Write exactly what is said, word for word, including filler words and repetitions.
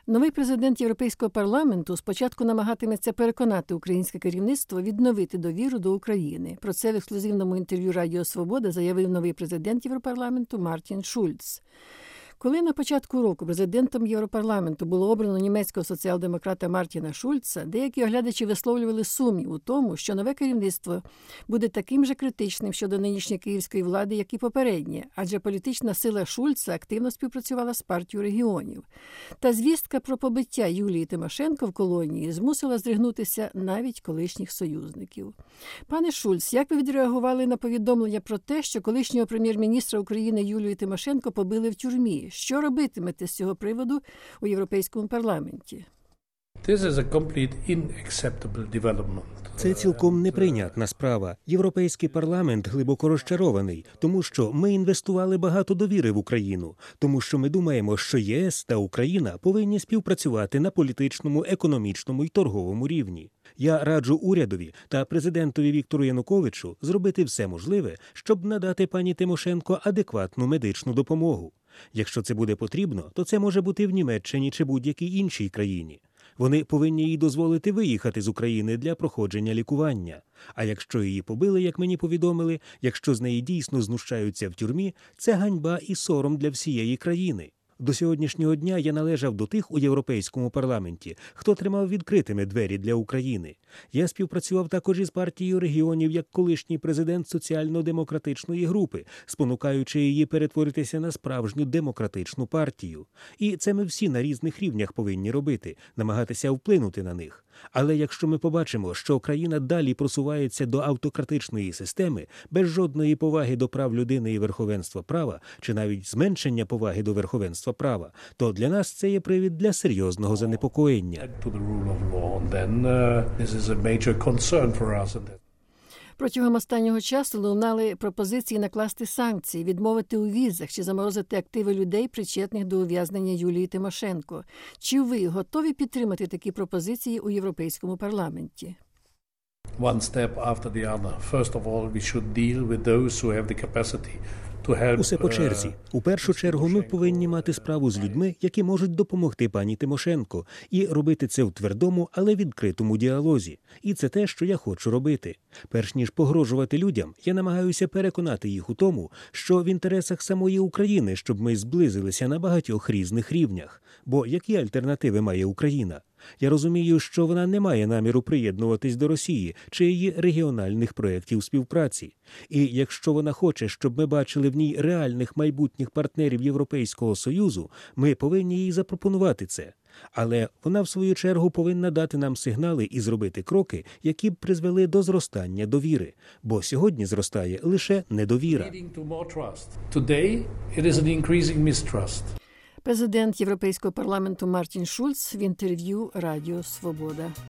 Новий президент Європейського парламенту спочатку намагатиметься переконати українське керівництво відновити довіру до України. Про це в ексклюзивному інтерв'ю Радіо Свобода заявив новий президент Європарламенту Мартін Шульц. Коли на початку року президентом Європарламенту було обрано німецького соціал-демократа Мартіна Шульца, деякі оглядачі висловлювали сумнів у тому, що нове керівництво буде таким же критичним щодо нинішньої київської влади, як і попереднє, адже політична сила Шульца активно співпрацювала з партією регіонів. Та звістка про побиття Юлії Тимошенко в колонії змусила здригнутися навіть колишніх союзників. Пане Шульц, як ви відреагували на повідомлення про те, що колишнього прем'єр-міністра України Юлію Тимошенко побили в тюрмі? Що робитимете з цього приводу у Європейському парламенті? Це цілком неприйнятна справа. Європейський парламент глибоко розчарований, тому що ми інвестували багато довіри в Україну, тому що ми думаємо, що ЄС та Україна повинні співпрацювати на політичному, економічному і торговому рівні. Я раджу урядові та президентові Віктору Януковичу зробити все можливе, щоб надати пані Тимошенко адекватну медичну допомогу. Якщо це буде потрібно, то це може бути в Німеччині чи будь-якій іншій країні. Вони повинні їй дозволити виїхати з України для проходження лікування. А якщо її побили, як мені повідомили, якщо з неї дійсно знущаються в тюрмі, це ганьба і сором для всієї країни. До сьогоднішнього дня я належав до тих у Європейському парламенті, хто тримав відкритими двері для України. Я співпрацював також із партією регіонів як колишній президент соціально-демократичної групи, спонукаючи її перетворитися на справжню демократичну партію. І це ми всі на різних рівнях повинні робити, намагатися вплинути на них. Але якщо ми побачимо, що країна далі просувається до автократичної системи, без жодної поваги до прав людини і верховенства права, чи навіть зменшення поваги до верховенства права, то для нас це є привід для серйозного занепокоєння. Протягом останнього часу лунали пропозиції накласти санкції, відмовити у візах чи заморозити активи людей, причетних до ув'язнення Юлії Тимошенко. Чи ви готові підтримати такі пропозиції у Європейському парламенті? One step after the other. First of all, we should deal with those who have the capacity. Усе по черзі. У першу чергу ми повинні мати справу з людьми, які можуть допомогти пані Тимошенко, і робити це в твердому, але відкритому діалозі. І це те, що я хочу робити. Перш ніж погрожувати людям, я намагаюся переконати їх у тому, що в інтересах самої України, щоб ми зблизилися на багатьох різних рівнях. Бо які альтернативи має Україна? Я розумію, що вона не має наміру приєднуватись до Росії чи її регіональних проєктів співпраці. І якщо вона хоче, щоб ми бачили в ній реальних майбутніх партнерів Європейського Союзу, ми повинні їй запропонувати це. Але вона, в свою чергу, повинна дати нам сигнали і зробити кроки, які б призвели до зростання довіри. Бо сьогодні зростає лише недовіра. Президент Європейського парламенту Мартін Шульц в інтерв'ю Радіо Свобода.